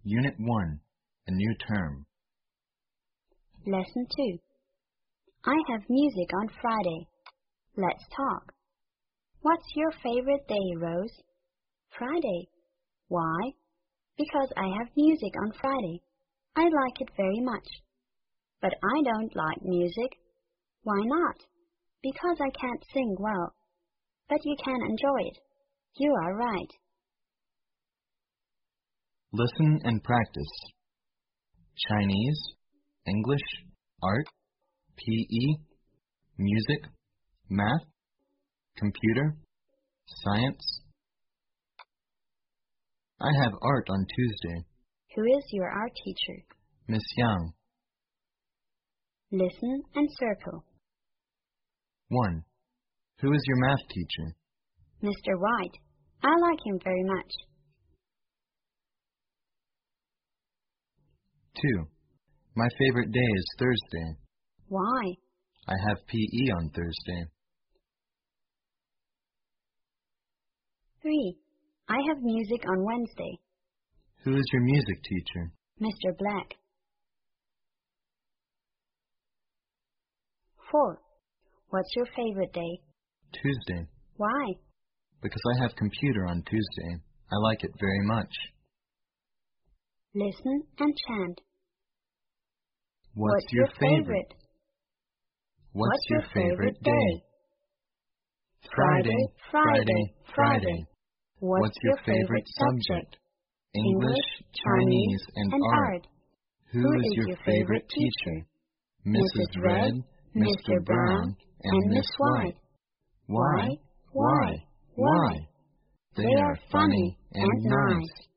Unit 1, a new term. Lesson 2. I have music on Friday. Let's talk. What's your favorite day, Rose? Friday. Why? Because I have music on Friday. I like it very much. But I don't like music. Why not? Because I can't sing well. But you can enjoy it. You are right. Listen and practice. Chinese, English, art, PE, music, math, computer, science. I have art on Tuesday. Who is your art teacher? Miss Yang. Listen and circle. 1. Who is your math teacher? Mr. White. I like him very much. 2. My favorite day is Thursday. Why? I have PE on Thursday. 3. I have music on Wednesday. Who is your music teacher? Mr. Black. 4. What's your favorite day? Tuesday. Why? Because I have computer on Tuesday. I like it very much. Listen and chant. What's your favorite? What's your favorite day? Friday, Friday, Friday. What's your favorite subject? English, Chinese, and art. Who is your favorite teacher? Mrs. Red, Mr. Brown, and Miss White. Why? Why? Why? They are funny and nice.